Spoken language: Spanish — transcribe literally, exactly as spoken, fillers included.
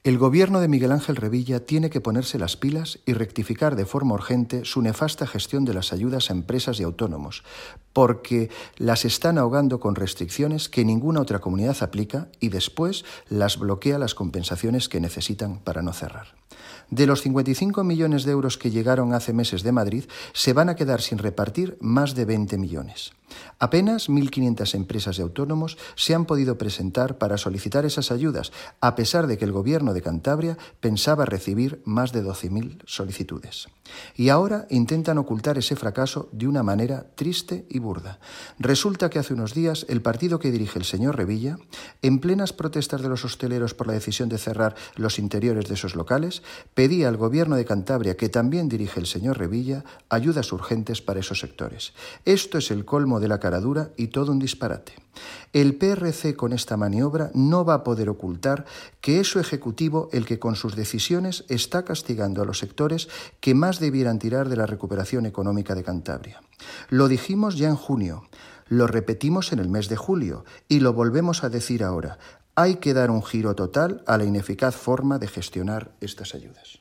El gobierno de Miguel Ángel Revilla tiene que ponerse las pilas y rectificar de forma urgente su nefasta gestión de las ayudas a empresas y autónomos, porque las están ahogando con restricciones que ninguna otra comunidad aplica y después las bloquea las compensaciones que necesitan para no cerrar. De los cincuenta y cinco millones de euros que llegaron hace meses de Madrid, se van a quedar sin repartir más de veinte millones. Apenas mil quinientas empresas y autónomos se han podido presentar para solicitar esas ayudas, a pesar de que el gobierno de Cantabria pensaba recibir más de doce mil solicitudes. Y ahora intentan ocultar ese fracaso de una manera triste y burda. Resulta que hace unos días el partido que dirige el señor Revilla, en plenas protestas de los hosteleros por la decisión de cerrar los interiores de esos locales, pedía al gobierno de Cantabria, que también dirige el señor Revilla, ayudas urgentes para esos sectores. Esto es el colmo de la caradura y todo un disparate. El P R C con esta maniobra no va a poder ocultar que es su ejecutivo el que con sus decisiones está castigando a los sectores que más debieran tirar de la recuperación económica de Cantabria. Lo dijimos ya en junio, lo repetimos en el mes de julio y lo volvemos a decir ahora. Hay que dar un giro total a la ineficaz forma de gestionar estas ayudas.